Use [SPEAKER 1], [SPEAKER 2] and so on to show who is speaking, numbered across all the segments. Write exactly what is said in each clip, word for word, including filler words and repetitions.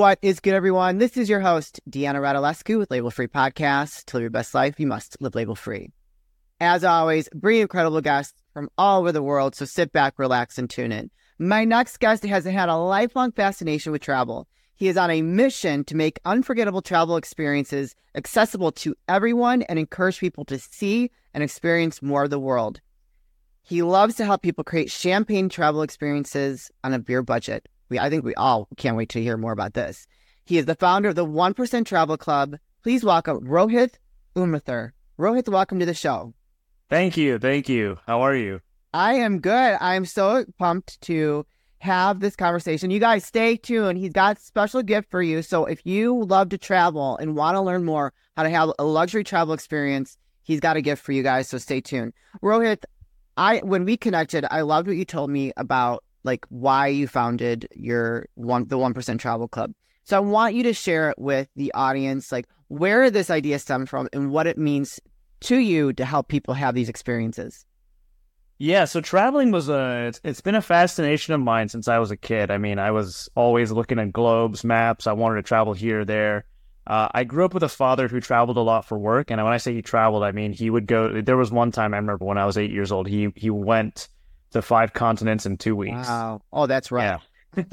[SPEAKER 1] What is good, everyone? This is your host, Deanna Radulescu with Label Free Podcast. To live your best life, you must live label free. As always, bring incredible guests from all over the world, so sit back, relax, and tune in. My next guest has had a lifelong fascination with travel. He is on a mission to make unforgettable travel experiences accessible to everyone and encourage people to see and experience more of the world. He loves to help people create champagne travel experiences on a beer budget. We, I think we all can't wait to hear more about this. He is the founder of the one percent Travel Club. Please welcome Rohit Umathur. Rohit, welcome to the show.
[SPEAKER 2] Thank you. Thank you. How are you?
[SPEAKER 1] I am good. I'm so pumped to have this conversation. You guys stay tuned. He's got a special gift for you. So if you love to travel and want to learn more how to have a luxury travel experience, he's got a gift for you guys. So stay tuned. Rohit, I when we connected, I loved what you told me about like why you founded your one the one percent Travel Club. So I want you to share it with the audience, like where this idea stemmed from and what it means to you to help people have these experiences.
[SPEAKER 2] Yeah, so traveling was a it's, it's been a fascination of mine since I was a kid. I mean, I was always looking at globes, maps. I wanted to travel here, there. Uh, I grew up with a father who traveled a lot for work, and when I say he traveled, I mean he would go. There was one time I remember when I was eight years old, he he went to five continents in two weeks.
[SPEAKER 1] Wow! Oh, that's right.
[SPEAKER 2] Yeah.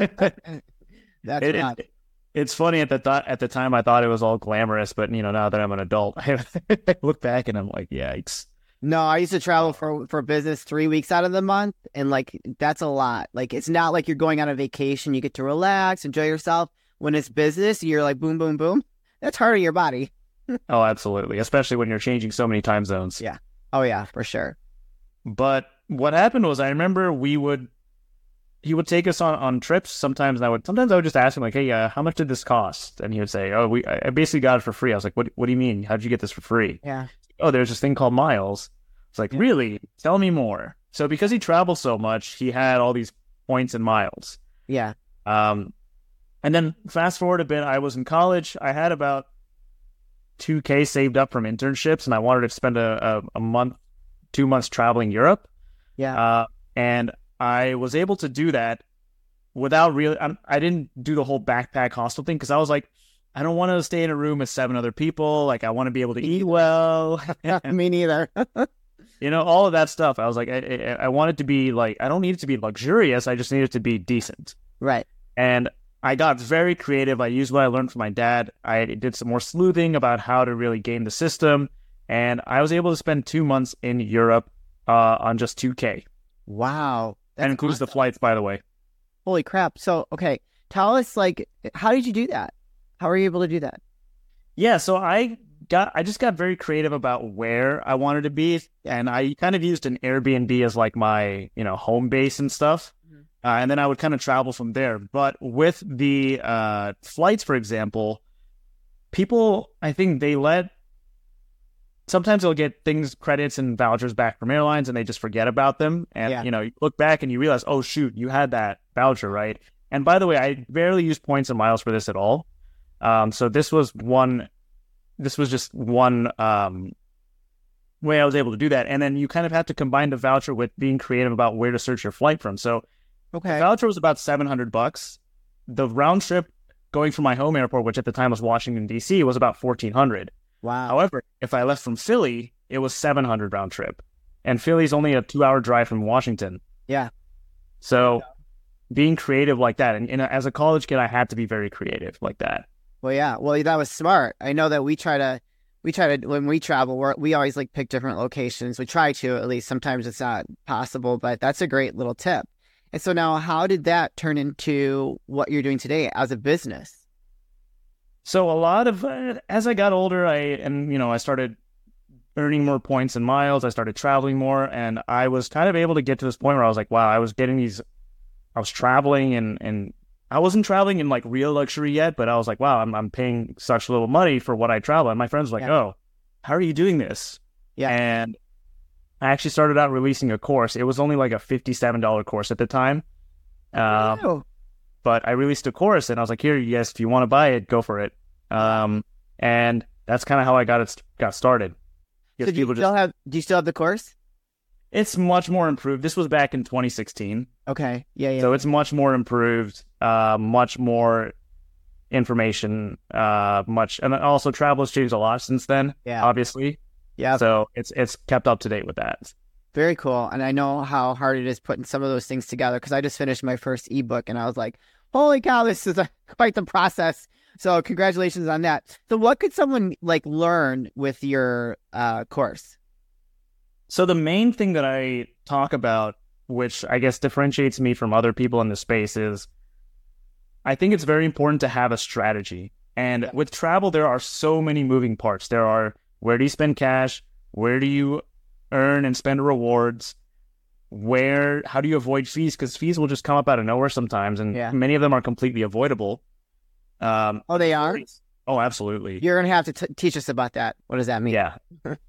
[SPEAKER 1] That's
[SPEAKER 2] it,
[SPEAKER 1] right.
[SPEAKER 2] It, it's funny at the th- at the time I thought it was all glamorous, but you know now that I'm an adult, I look back and I'm like, yikes.
[SPEAKER 1] No, I used to travel for for business three weeks out of the month, and like that's a lot. Like it's not like you're going on a vacation; you get to relax, enjoy yourself. When it's business, you're like boom, boom, boom. That's hard on your body.
[SPEAKER 2] Oh, absolutely, especially when you're changing so many time zones.
[SPEAKER 1] Yeah. Oh yeah, for sure.
[SPEAKER 2] But what happened was, I remember we would, he would take us on, on trips. Sometimes I would, sometimes I would just ask him like, "Hey, uh, how much did this cost?" And he would say, "Oh, we, I basically got it for free." I was like, "What, what do you mean? How'd you get this for free?"
[SPEAKER 1] Yeah.
[SPEAKER 2] Oh, there's this thing called miles. It's like, yeah. Really? Tell me more. So because he traveled so much, he had all these points and miles.
[SPEAKER 1] Yeah.
[SPEAKER 2] Um, and then fast forward a bit, I was in college. I had about two K saved up from internships, and I wanted to spend a, a, a month, two months traveling Europe.
[SPEAKER 1] Yeah.
[SPEAKER 2] Uh, and I was able to do that without really, I, I didn't do the whole backpack hostel thing because I was like, I don't want to stay in a room with seven other people. Like, I want to be able to eat well.
[SPEAKER 1] Me neither.
[SPEAKER 2] You know, all of that stuff. I was like, I, I, I want it to be like, I don't need it to be luxurious. I just need it to be decent.
[SPEAKER 1] Right.
[SPEAKER 2] And I got very creative. I used what I learned from my dad. I did some more sleuthing about how to really game the system. And I was able to spend two months in Europe uh, on just two K.
[SPEAKER 1] Wow.
[SPEAKER 2] That includes
[SPEAKER 1] awesome.
[SPEAKER 2] the flights, by the way.
[SPEAKER 1] Holy crap. So, okay. Tell us, like, how did you do that? How were you able to do that?
[SPEAKER 2] Yeah, so I got I just got very creative about where I wanted to be, and I kind of used an Airbnb as like my, you know, home base and stuff. Mm-hmm. Uh, and then I would kind of travel from there. But with the uh, flights, for example, people, I think they let sometimes they'll get things, credits and vouchers back from airlines, and they just forget about them. And, yeah. you know, you look back and you realize, oh, shoot, you had that voucher, right? And by the way, I barely use points and miles for this at all. Um, so this was one, this was just one um, way I was able to do that. And then you kind of have to combine the voucher with being creative about where to search your flight from. So
[SPEAKER 1] okay.
[SPEAKER 2] the voucher was about seven hundred bucks. The round trip going from my home airport, which at the time was Washington, D C, was about fourteen hundred.
[SPEAKER 1] Wow.
[SPEAKER 2] However, if I left from Philly, it was seven hundred round trip. And Philly's only a two hour drive from Washington.
[SPEAKER 1] Yeah.
[SPEAKER 2] So being creative like that. And, and as a college kid, I had to be very creative like that.
[SPEAKER 1] Well, yeah. Well, that was smart. I know that we try to, we try to, when we travel, we're, we always like pick different locations. We try to, at least. Sometimes it's not possible, but that's a great little tip. And so now how did that turn into what you're doing today as a business?
[SPEAKER 2] So a lot of, uh, as I got older, I, and, you know, I started earning more points and miles. I started traveling more, and I was kind of able to get to this point where I was like, wow, I was getting these, I was traveling and, and, I wasn't traveling in like real luxury yet, but I was like, wow, I'm I'm paying such little money for what I travel. And my friends were like, yeah. oh, how are you doing this?
[SPEAKER 1] Yeah.
[SPEAKER 2] And I actually started out releasing a course. It was only like a fifty-seven dollars course at the time. Um,
[SPEAKER 1] oh.
[SPEAKER 2] But I released a course and I was like, here, you guys, if you want to buy it, go for it. Um, and that's kind of how I got it got started.
[SPEAKER 1] So do you still just... have, do you still have the course?
[SPEAKER 2] It's much more improved. This was back in twenty sixteen.
[SPEAKER 1] Okay. Yeah, yeah.
[SPEAKER 2] So it's much more improved, uh, much more information uh, much. And also travel has changed a lot since then,
[SPEAKER 1] Yeah.
[SPEAKER 2] obviously.
[SPEAKER 1] Yeah.
[SPEAKER 2] So it's it's kept up to date with that.
[SPEAKER 1] Very cool. And I know how hard it is putting some of those things together because I just finished my first ebook and I was like, holy cow, this is a, quite the process. So congratulations on that. So what could someone like learn with your uh, course?
[SPEAKER 2] So the main thing that I talk about, which I guess differentiates me from other people in the space, is I think it's very important to have a strategy. And
[SPEAKER 1] Yeah.
[SPEAKER 2] with travel, there are so many moving parts. There are, where do you spend cash? Where do you earn and spend rewards? Where, how do you avoid fees? Because fees will just come up out of nowhere sometimes, and
[SPEAKER 1] Yeah.
[SPEAKER 2] many of them are completely avoidable. Um,
[SPEAKER 1] Oh, they are?
[SPEAKER 2] Oh, absolutely.
[SPEAKER 1] You're going to have to t- teach us about that. What does that mean?
[SPEAKER 2] Yeah.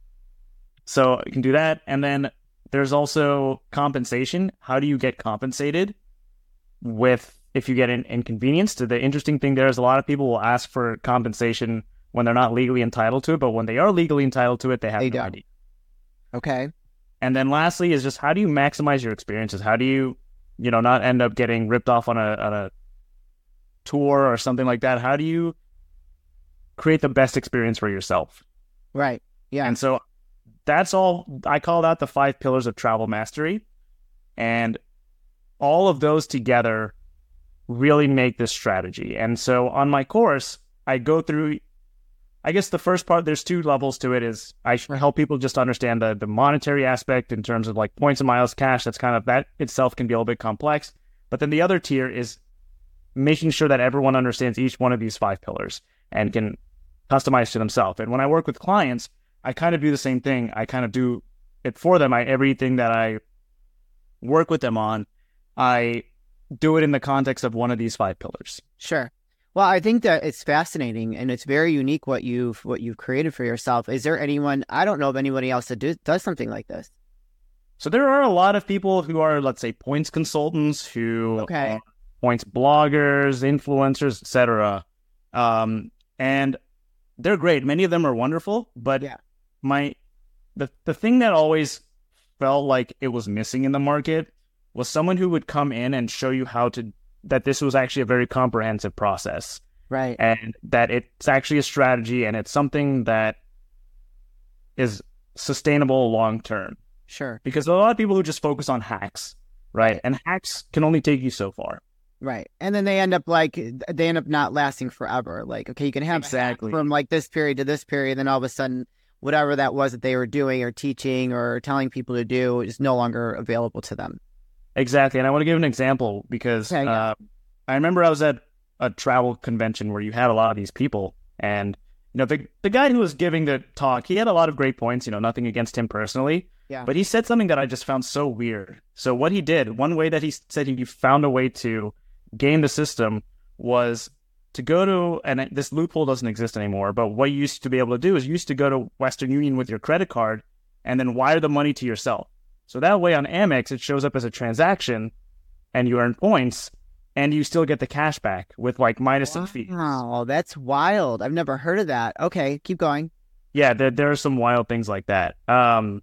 [SPEAKER 2] So you can do that. And then there's also compensation. How do you get compensated with if you get an inconvenience? The interesting thing there is a lot of people will ask for compensation when they're not legally entitled to it, but when they are legally entitled to it, they have
[SPEAKER 1] They
[SPEAKER 2] no
[SPEAKER 1] don't.
[SPEAKER 2] idea.
[SPEAKER 1] Okay.
[SPEAKER 2] And then lastly is just how do you maximize your experiences? How do you, you know, not end up getting ripped off on a on a tour or something like that? How do you create the best experience for yourself?
[SPEAKER 1] Right. Yeah.
[SPEAKER 2] And so that's all. I call that the five pillars of travel mastery. And all of those together really make this strategy. And so on my course, I go through, I guess the first part, there's two levels to it, is I help people just understand the, the monetary aspect in terms of like points and miles, cash. That's kind of, that itself can be a little bit complex. But then the other tier is making sure that everyone understands each one of these five pillars and can customize to themselves. And when I work with clients, I kind of do the same thing. I kind of do it for them. I, everything that I work with them on, I do it in the context of one of these five pillars.
[SPEAKER 1] Sure. Well, I think that it's fascinating and it's very unique what you've what you've created for yourself. Is there anyone, I don't know of anybody else that do, does something like this?
[SPEAKER 2] So there are a lot of people who are, let's say, points consultants, who
[SPEAKER 1] Okay.
[SPEAKER 2] are points bloggers, influencers, et cetera. Um, and they're great. Many of them are wonderful, but
[SPEAKER 1] Yeah.
[SPEAKER 2] my the the thing that always felt like it was missing in the market was someone who would come in and show you how to, that this was actually a very comprehensive process,
[SPEAKER 1] Right.
[SPEAKER 2] and that it's actually a strategy and it's something that is sustainable long term.
[SPEAKER 1] Sure.
[SPEAKER 2] Because there are a lot of people who just focus on hacks, right? And hacks can only take you so far.
[SPEAKER 1] Right. And then they end up like, they end up not lasting forever. Like, okay, you can have a hack
[SPEAKER 2] Exactly.
[SPEAKER 1] from like this period to this period. Then all of a sudden, whatever that was that they were doing or teaching or telling people to do is no longer available to them.
[SPEAKER 2] Exactly. And I want to give an example because
[SPEAKER 1] Okay, yeah.
[SPEAKER 2] uh, I remember I was at a travel convention where you had a lot of these people. And, you know, the, the guy who was giving the talk, he had a lot of great points, you know, nothing against him personally.
[SPEAKER 1] Yeah.
[SPEAKER 2] But he said something that I just found so weird. So what he did, one way that he said he found a way to game the system was to go to, and this loophole doesn't exist anymore, but what you used to be able to do is you used to go to Western Union with your credit card and then wire the money to yourself. So that way on Amex, it shows up as a transaction and you earn points and you still get the cash back with like minus some fees.
[SPEAKER 1] Wow, that's wild. I've never heard of that. Okay, keep going.
[SPEAKER 2] Yeah, there, there are some wild things like that. Um,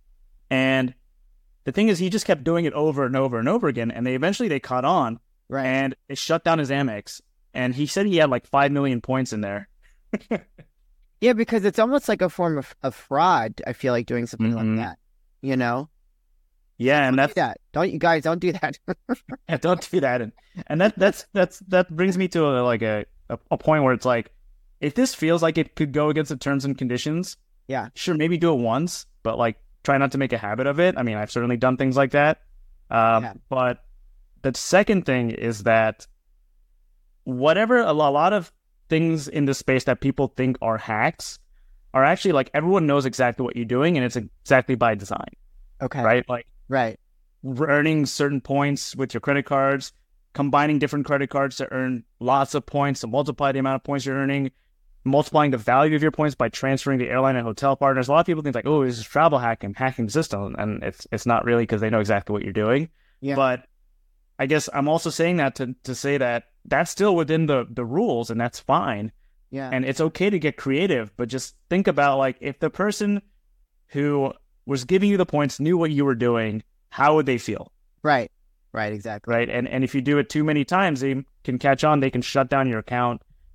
[SPEAKER 2] and the thing is, he just kept doing it over and over and over again, and they eventually they caught on,
[SPEAKER 1] Right.
[SPEAKER 2] and it shut down his Amex. And he said he had like five million points in there.
[SPEAKER 1] Yeah, because it's almost like a form of, of fraud, I feel like, doing something
[SPEAKER 2] Mhm.
[SPEAKER 1] like that. You know?
[SPEAKER 2] Yeah, and
[SPEAKER 1] Do
[SPEAKER 2] that's
[SPEAKER 1] that. Don't you guys, don't do that.
[SPEAKER 2] yeah, don't do that. And and that that's that's that brings me to a, like a, a a point where it's like, if this feels like it could go against the terms and conditions,
[SPEAKER 1] Yeah.
[SPEAKER 2] sure, maybe do it once, but like try not to make a habit of it. I mean, I've certainly done things like that. Um,
[SPEAKER 1] Yeah.
[SPEAKER 2] But the second thing is that whatever a lo- lot of things in this space that people think are hacks are actually like everyone knows exactly what you're doing, and it's exactly by design,
[SPEAKER 1] Okay.
[SPEAKER 2] right? Like
[SPEAKER 1] Right.
[SPEAKER 2] earning certain points with your credit cards, combining different credit cards to earn lots of points to multiply the amount of points you're earning, multiplying the value of your points by transferring to airline and hotel partners. A lot of people think like, oh, this is travel hacking, hacking the system, and it's it's not really, because they know exactly what you're doing.
[SPEAKER 1] Yeah.
[SPEAKER 2] But I guess I'm also saying that to to say that that's still within the the rules, and that's fine.
[SPEAKER 1] Yeah.
[SPEAKER 2] And it's okay to get creative, but just think about like if the person who was giving you the points knew what you were doing, how would they feel?
[SPEAKER 1] Right. Right. Exactly.
[SPEAKER 2] Right. And and if you do it too many times, they can catch on, they can shut down your account,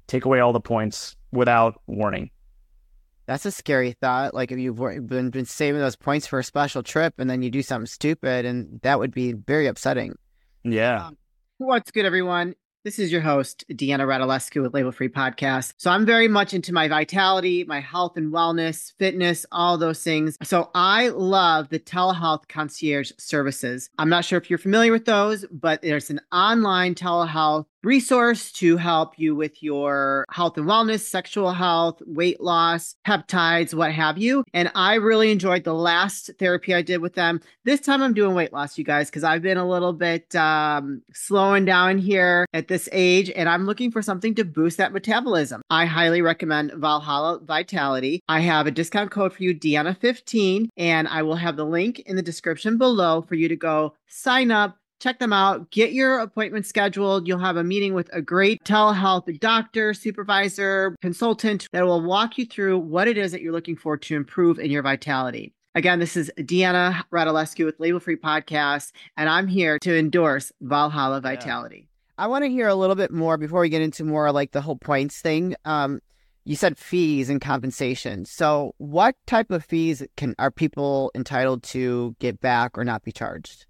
[SPEAKER 2] take away all the points without warning.
[SPEAKER 1] That's a scary thought. Like if you've been, been saving those points for a special trip and then you do something stupid, and that would be very upsetting.
[SPEAKER 2] Yeah.
[SPEAKER 1] Um, what's good, everyone? This is your host, Deanna Radulescu with Label Free Podcast. So I'm very much into my vitality, my health and wellness, fitness, all those things. So I love the telehealth concierge services. I'm not sure if you're familiar with those, but there's an online telehealth resource to help you with your health and wellness, sexual health, weight loss, peptides, what have you. And I really enjoyed the last therapy I did with them. This time I'm doing weight loss, you guys, because I've been a little bit um, slowing down here at this age, and I'm looking for something to boost that metabolism. I highly recommend Valhalla Vitality. I have a discount code for you, Deanna fifteen, and I will have the link in the description below for you to go sign up. Check them out. Get your appointment scheduled. You'll have a meeting with a great telehealth doctor, supervisor, consultant that will walk you through what it is that you're looking for to improve in your vitality. Again, this is Deanna Radulescu with Label Free Podcast, and I'm here to endorse Valhalla Vitality. Yeah. I want to hear a little bit more before we get into more like the whole points thing. Um, you said fees and compensation. So what type of fees can are people entitled to get back or not be charged?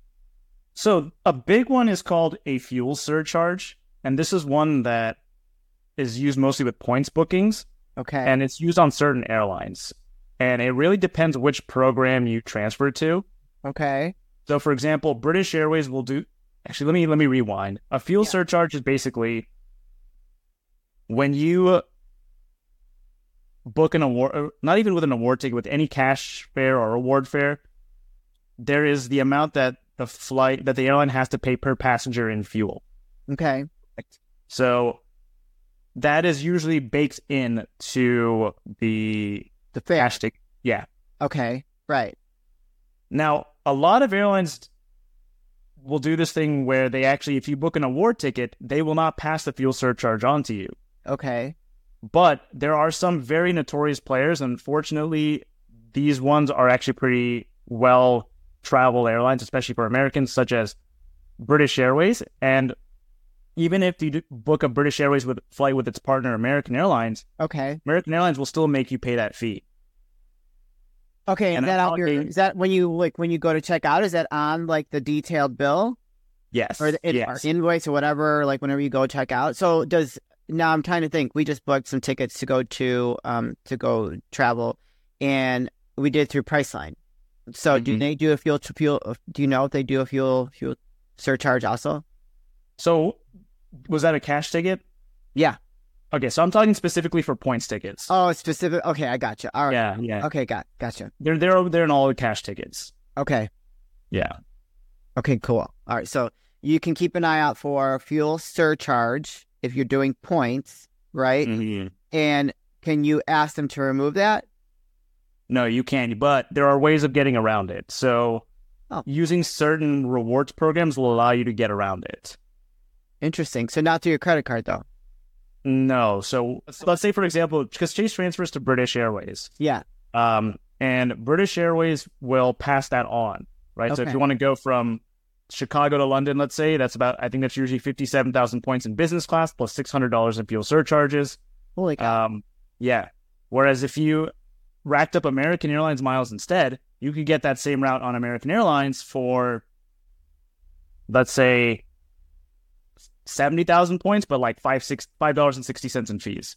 [SPEAKER 2] So a big one is called a fuel surcharge, and this is one that is used mostly with points bookings.
[SPEAKER 1] Okay.
[SPEAKER 2] And it's used on certain airlines. And it really depends which program you transfer to.
[SPEAKER 1] Okay.
[SPEAKER 2] So for example, British Airways will do actually let me let me rewind. A fuel yeah. surcharge is basically when you book an award, not even with an award ticket, with any cash fare or award fare, there is the amount that the flight that the airline has to pay per passenger in fuel.
[SPEAKER 1] Okay.
[SPEAKER 2] So that is usually baked in to the
[SPEAKER 1] the fare.
[SPEAKER 2] Cash ticket. Yeah.
[SPEAKER 1] Okay. Right.
[SPEAKER 2] Now, a lot of airlines will do this thing where they actually, if you book an award ticket, they will not pass the fuel surcharge on to you.
[SPEAKER 1] Okay.
[SPEAKER 2] But there are some very notorious players. Unfortunately, these ones are actually pretty well travel airlines, especially for Americans, such as British Airways. And even if you book a British Airways with flight with its partner American Airlines,
[SPEAKER 1] okay,
[SPEAKER 2] American Airlines will still make you pay that fee.
[SPEAKER 1] Okay, and, and that out your, is that when you like when you go to check out? Is that on like the detailed bill?
[SPEAKER 2] Yes,
[SPEAKER 1] or the
[SPEAKER 2] yes.
[SPEAKER 1] or invoice or whatever? Like whenever you go check out. So does now I'm trying to think. We just booked some tickets to go to um to go travel, and we did through Priceline. So mm-hmm. do they do a fuel fuel? Do you know if they do a fuel fuel surcharge also?
[SPEAKER 2] So was that a cash ticket?
[SPEAKER 1] Yeah.
[SPEAKER 2] Okay, so I'm talking specifically for points tickets.
[SPEAKER 1] Oh, specific. Okay, I gotcha. All right.
[SPEAKER 2] Yeah, yeah.
[SPEAKER 1] Okay, got gotcha.
[SPEAKER 2] They're they're over there in all the cash tickets.
[SPEAKER 1] Okay.
[SPEAKER 2] Yeah.
[SPEAKER 1] Okay, cool. All right, so you can keep an eye out for fuel surcharge if you're doing points, right?
[SPEAKER 2] Mm-hmm.
[SPEAKER 1] And can you ask them to remove that?
[SPEAKER 2] No, you can't, but there are ways of getting around it. So oh. using certain rewards programs will allow you to get around it.
[SPEAKER 1] Interesting. So not through your credit card, though?
[SPEAKER 2] No. So let's say, for example, because Chase transfers to British Airways.
[SPEAKER 1] Yeah.
[SPEAKER 2] Um, and British Airways will pass that on, right?
[SPEAKER 1] Okay.
[SPEAKER 2] So if you want to go from Chicago to London, let's say, that's about, I think that's usually fifty-seven thousand points in business class plus six hundred dollars in fuel surcharges.
[SPEAKER 1] Holy cow.
[SPEAKER 2] Um, yeah. Whereas if you racked up American Airlines miles instead, you could get that same route on American Airlines for, let's say, seventy thousand points, but like five six five dollars and sixty cents in fees.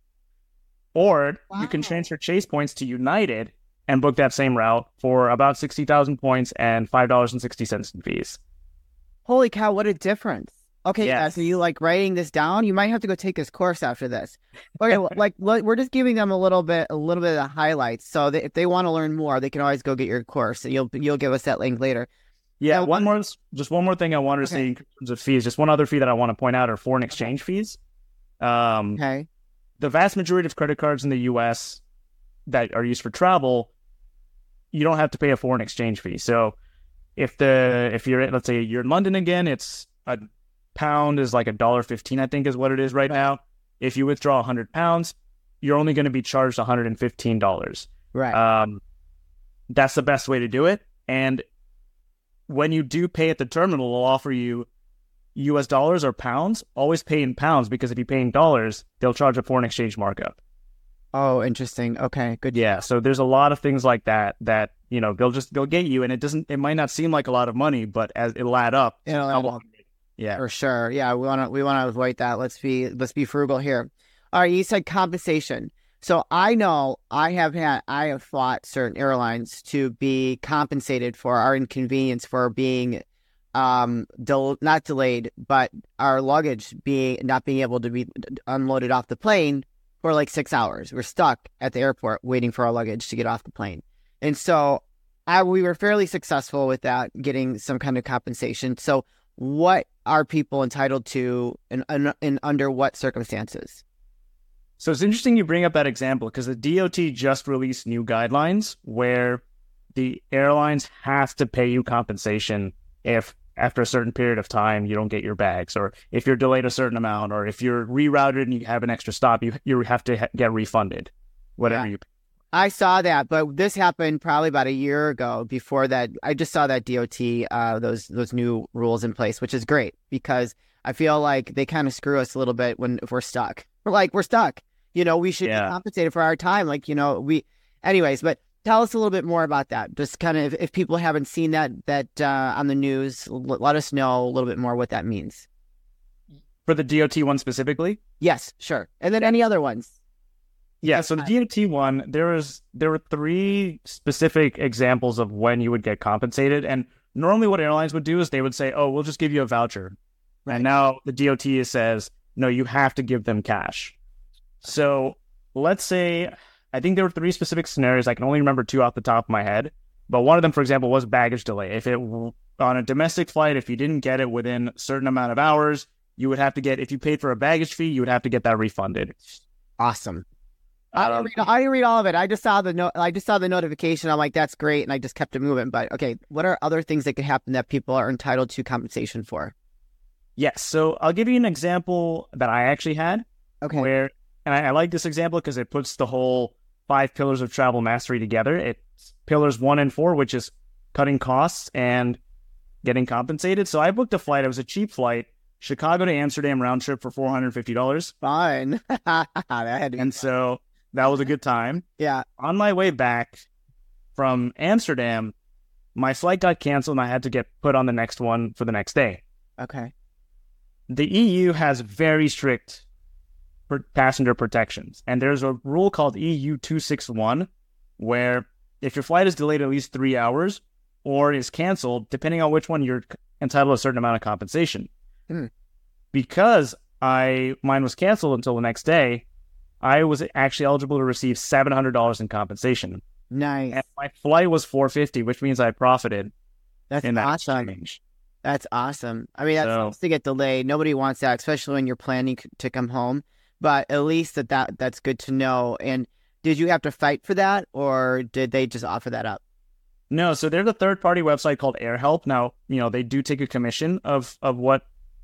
[SPEAKER 2] Or wow. you can transfer Chase points to United and book that same route for about sixty thousand points and five dollars and sixty cents in fees.
[SPEAKER 1] Holy cow, what a difference. Okay,
[SPEAKER 2] yes.
[SPEAKER 1] uh, so you like writing this down? You might have to go take this course after this. Okay, well, like we're just giving them a little bit, a little bit of the highlights. So that if they want to learn more, they can always go get your course. And you'll you'll give us that link later.
[SPEAKER 2] Yeah, one more, just one more thing I wanted to
[SPEAKER 1] okay.
[SPEAKER 2] say in terms of fees. Just one other fee that I want to point out are foreign exchange fees. Um,
[SPEAKER 1] okay.
[SPEAKER 2] The vast majority of credit cards in the U S that are used for travel, you don't have to pay a foreign exchange fee. So if the if you're let's say you're in London again, it's a pound is like a dollar fifteen, I think is what it is right now. If you withdraw a hundred pounds, you're only going to be charged one hundred and fifteen dollars.
[SPEAKER 1] Right.
[SPEAKER 2] Um, that's the best way to do it. And when you do pay at the terminal, they'll offer you U S dollars or pounds, always pay in pounds, because if you pay in dollars, they'll charge a foreign exchange markup.
[SPEAKER 1] Oh, interesting. Okay, good.
[SPEAKER 2] Yeah, so there's a lot of things like that that, you know, they'll just they'll get you, and it doesn't it might not seem like a lot of money, but as it'll add up.
[SPEAKER 1] It'll add up.
[SPEAKER 2] Yeah,
[SPEAKER 1] for sure. Yeah, we want to we want to avoid that. Let's be let's be frugal here. All right, you said compensation. So I know I have had I have fought certain airlines to be compensated for our inconvenience for being um del- not delayed, but our luggage being not being able to be unloaded off the plane for like six hours. We're stuck at the airport waiting for our luggage to get off the plane. And so I, we were fairly successful with that, getting some kind of compensation. So what are people entitled to and, and, and under what circumstances?
[SPEAKER 2] So it's interesting you bring up that example, because the D O T just released new guidelines where the airlines have to pay you compensation if after a certain period of time you don't get your bags, or if you're delayed a certain amount, or if you're rerouted and you have an extra stop, you you have to ha- get refunded, whatever yeah. you pay.
[SPEAKER 1] I saw that, but this happened probably about a year ago. Before that, I just saw that D O T, uh, those those new rules in place, which is great, because I feel like they kind of screw us a little bit when if we're stuck. We're like, we're stuck. You know, we should yeah. be compensated for our time. Like, you know, we, anyways, but tell us a little bit more about that. Just kind of, if, if people haven't seen that, that uh, on the news, l- let us know a little bit more what that means.
[SPEAKER 2] For the D O T one specifically?
[SPEAKER 1] Yes, sure. And then any other ones?
[SPEAKER 2] Yeah, so the D O T one, there was there were three specific examples of when you would get compensated. And normally what airlines would do is they would say, oh, we'll just give you a voucher. Right. And now the D O T says, no, you have to give them cash. So let's say, I think there were three specific scenarios. I can only remember two off the top of my head. But one of them, for example, was baggage delay. If it on a domestic flight, if you didn't get it within a certain amount of hours, you would have to get, if you paid for a baggage fee, you would have to get that refunded.
[SPEAKER 1] Awesome. I didn't, read, I didn't read all of it. I just saw the no, I just saw the notification. I'm like, that's great, and I just kept it moving. But okay, what are other things that could happen that people are entitled to compensation for?
[SPEAKER 2] Yes, so I'll give you an example that I actually had.
[SPEAKER 1] Okay.
[SPEAKER 2] Where, and I, I like this example because it puts the whole five pillars of travel mastery together. It's pillars one and four, which is cutting costs and getting compensated. So I booked a flight. It was a cheap flight, Chicago to Amsterdam round trip for four hundred fifty dollars.
[SPEAKER 1] Fine. that had to be
[SPEAKER 2] and fun. So that was a good time.
[SPEAKER 1] Yeah.
[SPEAKER 2] On my way back from Amsterdam, my flight got canceled and I had to get put on the next one for the next day.
[SPEAKER 1] Okay.
[SPEAKER 2] The E U has very strict passenger protections. And there's a rule called E U two sixty-one, where if your flight is delayed at least three hours or is canceled, depending on which one, you're entitled to a certain amount of compensation.
[SPEAKER 1] Hmm.
[SPEAKER 2] Because I mine was canceled until the next day, I was actually eligible to receive seven hundred dollars in compensation.
[SPEAKER 1] Nice.
[SPEAKER 2] And my flight was four hundred fifty dollars, which means I profited.
[SPEAKER 1] That's
[SPEAKER 2] in that
[SPEAKER 1] awesome.
[SPEAKER 2] exchange.
[SPEAKER 1] That's awesome. I mean, that's
[SPEAKER 2] so,
[SPEAKER 1] nice to get delayed. Nobody wants that, especially when you're planning to come home. But at least that, that that's good to know. And did you have to fight for that, or did they just offer that up?
[SPEAKER 2] No, so there's a third-party website called AirHelp. Now, you know, they do take a commission of of what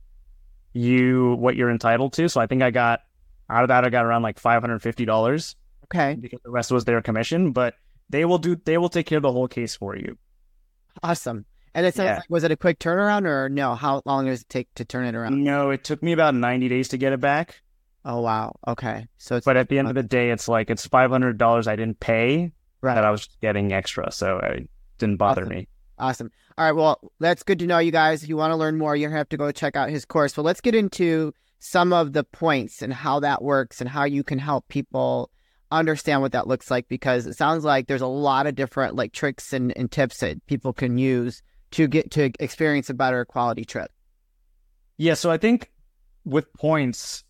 [SPEAKER 2] you what you're entitled to. So I think I got out of that, I got around like five hundred fifty dollars.
[SPEAKER 1] Okay,
[SPEAKER 2] because the rest was their commission. But they will do they will take care of the whole case for you.
[SPEAKER 1] Awesome. And it sounds yeah. like, was it a quick turnaround, or no? How long does it take to turn it around?
[SPEAKER 2] No, it took me about ninety days to get it back.
[SPEAKER 1] Oh, wow. Okay. So, it's,
[SPEAKER 2] but at the end of the day, it's like, it's five hundred dollars I didn't pay
[SPEAKER 1] right.
[SPEAKER 2] that I was getting extra. So it didn't bother
[SPEAKER 1] awesome.
[SPEAKER 2] me.
[SPEAKER 1] Awesome. All right. Well, that's good to know, you guys. If you want to learn more, you have to go check out his course. But let's get into some of the points and how that works and how you can help people understand what that looks like, because it sounds like there's a lot of different like tricks and, and tips that people can use to get to experience a better quality trip.
[SPEAKER 2] Yeah. So I think with points,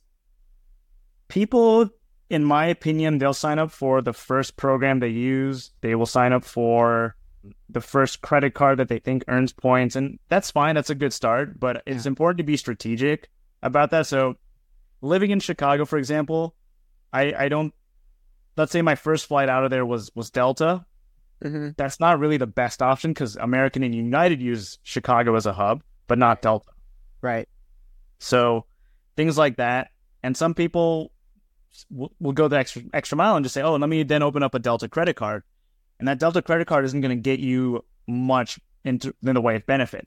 [SPEAKER 2] people, in my opinion, they'll sign up for the first program they use. They will sign up for the first credit card that they think earns points. And that's fine. That's a good start. But yeah. it's important to be strategic about that. So living in Chicago, for example, I, I don't, let's say my first flight out of there was, was Delta.
[SPEAKER 1] Mm-hmm.
[SPEAKER 2] That's not really the best option because American and United use Chicago as a hub, but not Delta.
[SPEAKER 1] Right.
[SPEAKER 2] So things like that. And some people will, will go the extra, extra mile and just say, oh, let me then open up a Delta credit card. And that Delta credit card isn't going to get you much into, in the way of benefits.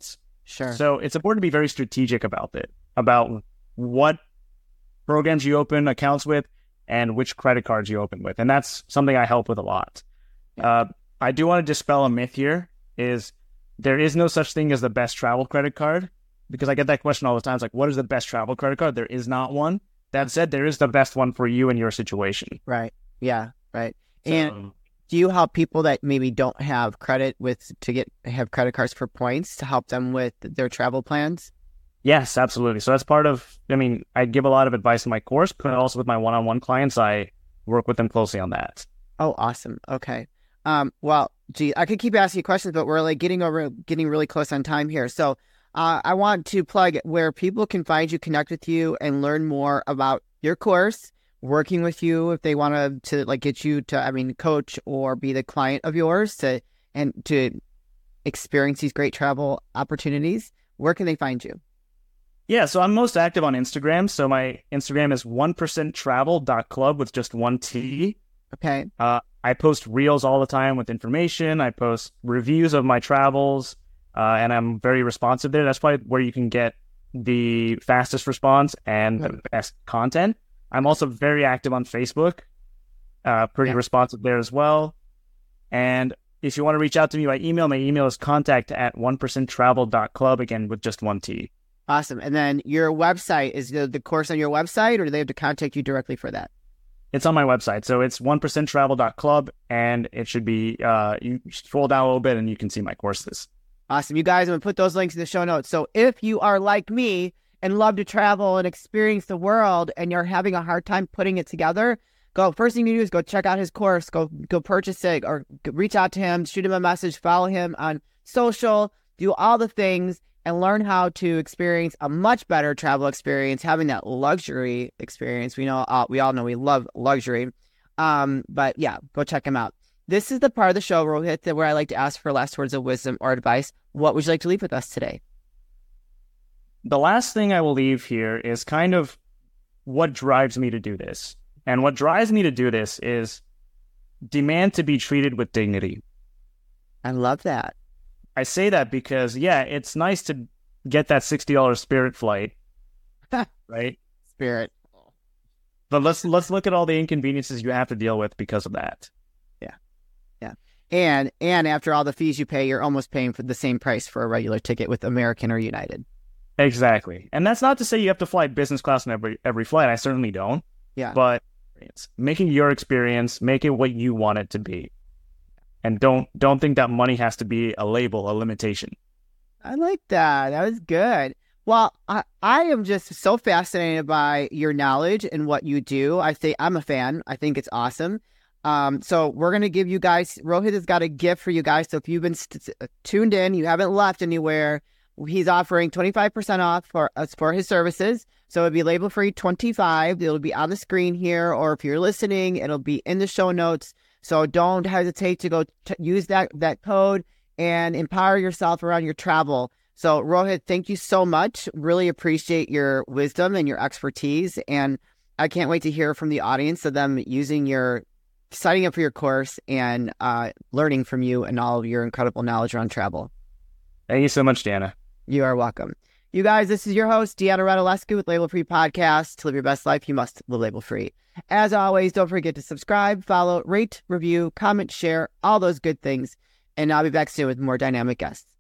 [SPEAKER 1] Sure.
[SPEAKER 2] So it's important to be very strategic about it, about what programs you open accounts with and which credit cards you open with. And that's something I help with a lot. Uh, I do want to dispel a myth here, is there is no such thing as the best travel credit card, because I get that question all the time. It's like, what is the best travel credit card? There is not one. That said, there is the best one for you and your situation.
[SPEAKER 1] Right. Yeah. Right.
[SPEAKER 2] So,
[SPEAKER 1] and do you help people that maybe don't have credit with to get have credit cards for points to help them with their travel plans?
[SPEAKER 2] Yes, absolutely. So that's part of, I mean, I give a lot of advice in my course, but also with my one-on-one clients, I work with them closely on that.
[SPEAKER 1] Oh, awesome. Okay. Um, well, gee, I could keep asking you questions, but we're like getting over, getting really close on time here. So uh, I want to plug where people can find you, connect with you, and learn more about your course, working with you if they want to, to like get you to, I mean, coach or be the client of yours to, and to experience these great travel opportunities. Where can they find you?
[SPEAKER 2] Yeah, so I'm most active on Instagram. So my Instagram is one percent travel dot club with just one T.
[SPEAKER 1] Okay.
[SPEAKER 2] Uh, I post reels all the time with information. I post reviews of my travels, uh, and I'm very responsive there. That's probably where you can get the fastest response and the best content. I'm also very active on Facebook, uh, pretty
[SPEAKER 1] yeah.
[SPEAKER 2] responsive there as well. And if you want to reach out to me by email, my email is contact at one percent travel dot club, again, with just one T.
[SPEAKER 1] Awesome. And then your website, is the, the course on your website, or do they have to contact you directly for that?
[SPEAKER 2] It's on my website. So it's one percent travel dot club, and it should be, uh, you scroll down a little bit and you can see my courses.
[SPEAKER 1] Awesome. You guys, I'm going to put those links in the show notes. So if you are like me and love to travel and experience the world and you're having a hard time putting it together, go, first thing you do is go check out his course, go, go purchase it, or reach out to him, shoot him a message, follow him on social, do all the things, and learn how to experience a much better travel experience, having that luxury experience. We know, uh, we all know we love luxury. Um, but yeah, go check him out. This is the part of the show, Rohit, that where I like to ask for last words of wisdom or advice. What would you like to leave with us today?
[SPEAKER 2] The last thing I will leave here is kind of what drives me to do this. And what drives me to do this is demand to be treated with dignity.
[SPEAKER 1] I love that.
[SPEAKER 2] I say that because, yeah, it's nice to get that sixty dollars Spirit flight, right?
[SPEAKER 1] Spirit.
[SPEAKER 2] But let's let's look at all the inconveniences you have to deal with because of that.
[SPEAKER 1] Yeah, yeah. And and after all the fees you pay, you're almost paying for the same price for a regular ticket with American or United.
[SPEAKER 2] Exactly. And that's not to say you have to fly business class on every every flight. I certainly don't.
[SPEAKER 1] Yeah.
[SPEAKER 2] But it's making your experience, make it what you want it to be. And don't don't think that money has to be a label, a limitation.
[SPEAKER 1] I like that. That was good. Well, I, I am just so fascinated by your knowledge and what you do. I say I'm a fan. I think it's awesome. Um, so we're going to give you guys, Rohit has got a gift for you guys. So if you've been st- tuned in, you haven't left anywhere, he's offering twenty-five percent off for us for his services. So it'll be label free twenty-five. It'll be on the screen here, or if you're listening, it'll be in the show notes. So don't hesitate to go t- use that, that code and empower yourself around your travel. So Rohit, thank you so much. Really appreciate your wisdom and your expertise. And I can't wait to hear from the audience of them using your, signing up for your course and uh, learning from you and all of your incredible knowledge around travel.
[SPEAKER 2] Thank you so much, Deanna.
[SPEAKER 1] You are welcome. You guys, this is your host, Deanna Radulescu with Label Free Podcast. To live your best life, you must live label free. As always, don't forget to subscribe, follow, rate, review, comment, share, all those good things. And I'll be back soon with more dynamic guests.